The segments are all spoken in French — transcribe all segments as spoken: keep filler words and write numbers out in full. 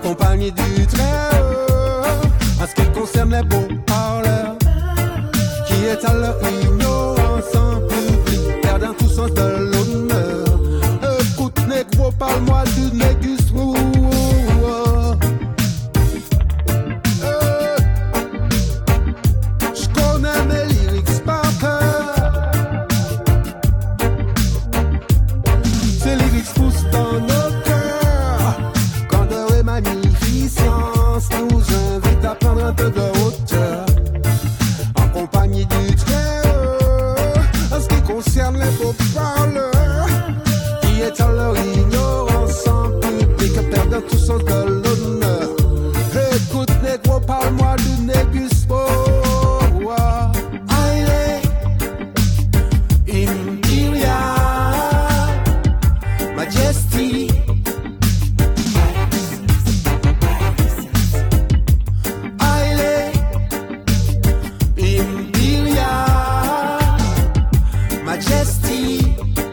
compagnie du Très-Haut. En ce qui concerne les beaux parleurs, qui est à leur ignorance en public, perdant tout sens de l'honneur. Écoute, négro, parle-moi du négus roux. J'connais mes lyrics par cœur. Ces lyrics poussent dans nos cœurs. Candeur et magnificence nous invitent à prendre un peu de hauteur. En compagnie du Très-Haut, en ce qui concerne les beaux parleurs, qui est à leur ignorance en public, perdant tout sens de l'honneur. Écoute, négro, parle-moi du négus beau. Aïe, Imperial Majesty. Aïe, Imperial Majesty.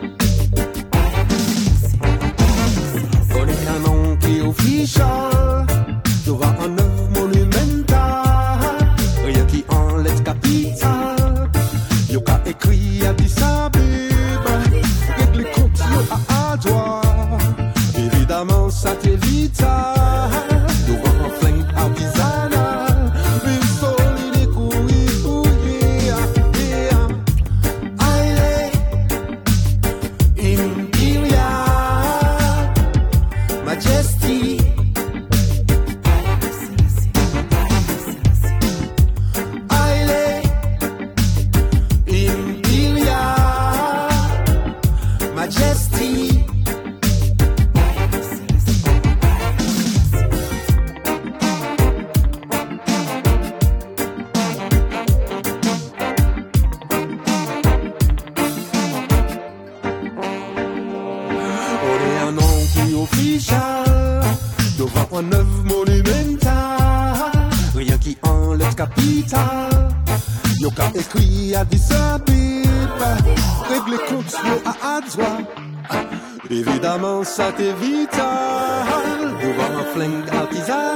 On est un nom qui est official devant un œuvre monumentale, rien qui en lettres capitales. Yo qu'a écrit à Addis Abeba, avec les comptes yo à Adwa. Évidemment ça t'évite devant un flingue artisanal, une solide et couille fouillée. Aïe, Imperial Majesty. Aïe, Imperial Majesty. On est un nom qui est official devant un œuvre monumentale, rien qui en lettres capitales. Yo qu'a écrit à Addis Abeba, règle les comptes yo à Adwa. Évidemment ça t'évite devant un flingue artisanal.